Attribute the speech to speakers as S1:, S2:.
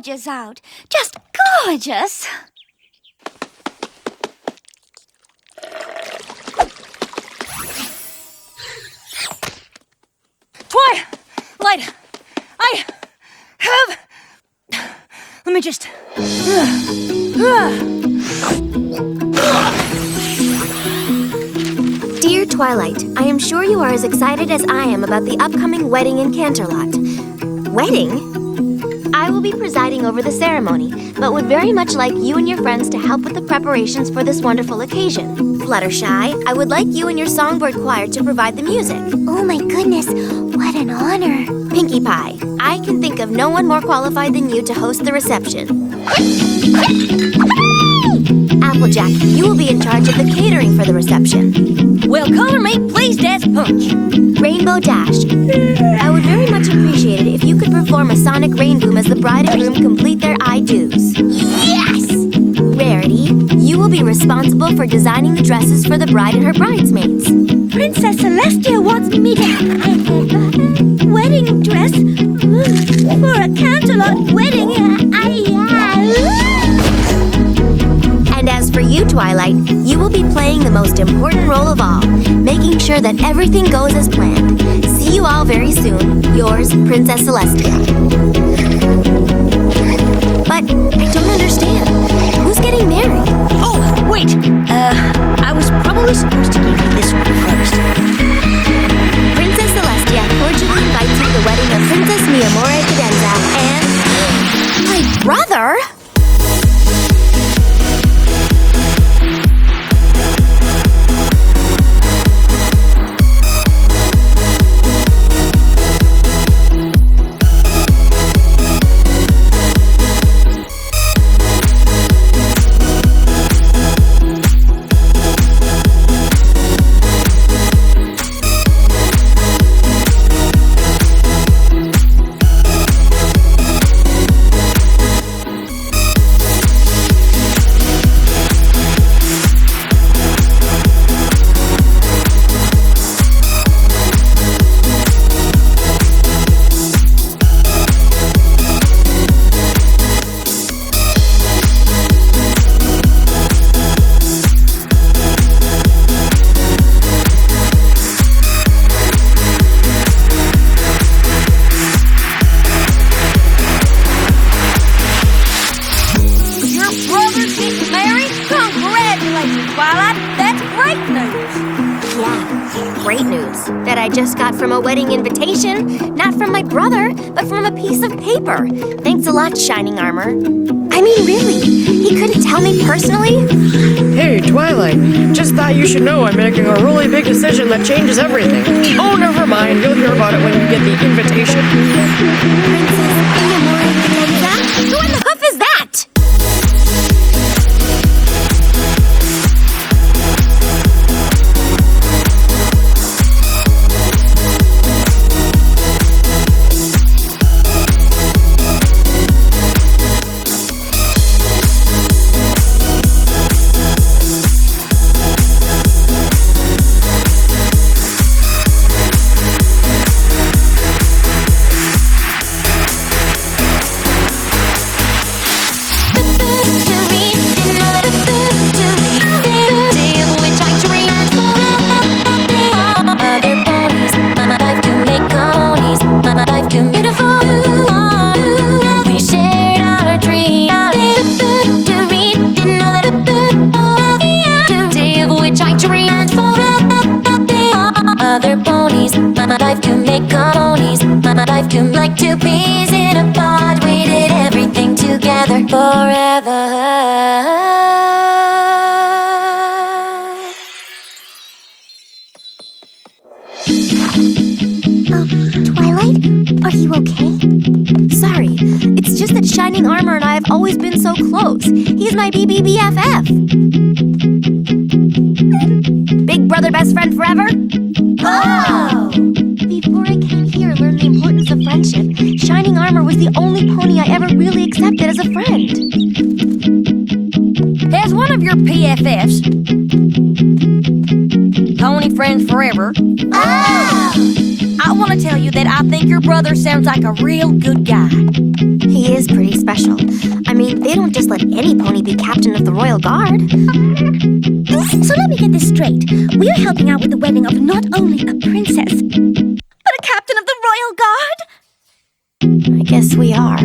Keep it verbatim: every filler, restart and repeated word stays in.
S1: gorgeous out. Just gorgeous. Twilight, I have... Let me just...
S2: Dear Twilight, I am sure you are as excited as I am about the upcoming wedding in Canterlot. Wedding? I will be presiding over the ceremony, but would very much like you and your friends to help with the preparations for this wonderful occasion. Fluttershy, I would like you and your songbird choir to provide the music.
S3: Oh my goodness, what an honor.
S2: Pinkie Pie, I can think of no one more qualified than you to host the reception. Applejack, you will be in charge of the catering for the reception.
S1: Well, color me pleased as punch.
S2: Rainbow Dash, I would very much appreciate it if you could perform a sonic rain boom as the bride and groom complete their I-do's.
S3: Yes!
S2: Rarity, you will be responsible for designing the dresses for the bride and her bridesmaids.
S3: Princess Celestia wants me to have a wedding dress for a Canterlot wedding. I,
S2: And as for you, Twilight, you will be playing the most important role of all, making sure that everything goes as planned. See you all very soon. Yours, Princess Celestia. But I don't understand. Who's getting married?
S1: Oh, wait. Uh, I was probably supposed to give you this one first.
S2: Princess Celestia cordially invites you to the wedding of Princess Mi Amore Cadenza and... my brother? Just got from a wedding invitation, not from my brother, but from a piece of paper. Thanks a lot, Shining Armor. I mean, really, he couldn't tell me personally?
S4: Hey, Twilight, just thought you should know I'm making a really big decision that changes everything. Oh, never mind, you'll hear about it when you get the invitation.
S2: Princess Mi Amore Cadenza? Who in the hoof is that? Like two peas in a pod, we did everything together forever.
S3: Oh, Twilight, are you okay?
S2: Sorry, it's just that Shining Armor and I have always been so close. He's my B B B F F. Big brother, best friend forever?
S3: Oh!
S2: Before I came here, learned the importance of friendship. Shining Armor was the only pony I ever really accepted as a friend.
S1: As one of your P F Fs, Pony be friends forever.
S3: Oh!
S1: I want to tell you that I think your brother sounds like a real good guy.
S2: He is pretty special. I mean, they don't just let any pony be captain of the Royal Guard.
S3: So let me get this straight. We're helping out with the wedding of not only a princess, but a captain of the Royal Guard?
S2: I guess we are.